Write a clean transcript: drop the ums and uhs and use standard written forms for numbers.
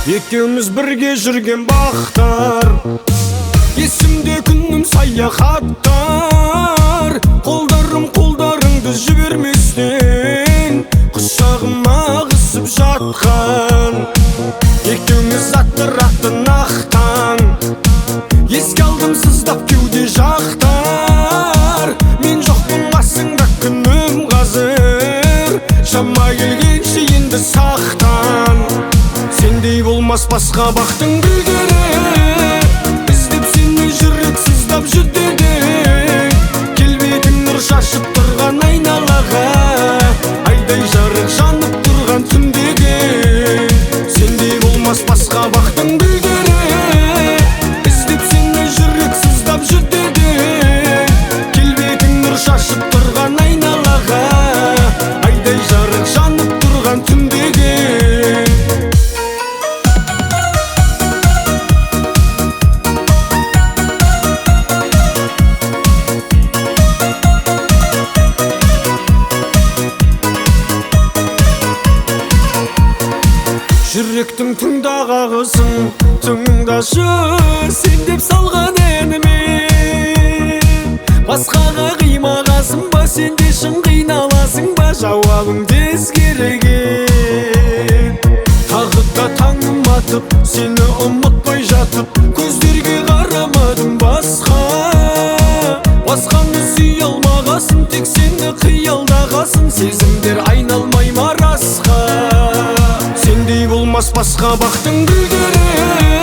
Екеуміз бірге жүрген бақтар, есімде күнім саяхаттар. Қолдарыңды жіберместен құшағыма қысып жатқан. Екеуміз аттырақтың ақтан, еске алдым сыздап кеуде жақтар. Мен жоқпын қасыңда күнім қазір, шама келгенше енді сақтан. Сендей болмас басқа бақтың гүлдері, іздеп сені жүрек сыздап жүдеді. Келбетің нұр шашып тұрған айналаға, айдай жарық жанып тұрған түндегі. Сендей болмас басқа бақтың гүлдері, іздеп сені жүрек сыздап жүдеді. Келбетің нұр шашып тұрған айналаға, айдай жарық жанып тұрған түндегі. Жүректің тыңдағағысын тыңдашы, сен деп салған әніме. Басқаға қимағасың ба, сен де шын қиналасың ба, жауабың тез кереген. Тағы да таңым атып, сені ұмытпай жатып, көздерге қарамадым басқаны сүй алмағасын, тек сені қиялдағасын, сезімдер айналмай марасқа. Сендей болмас басқа бақтың гүлдері,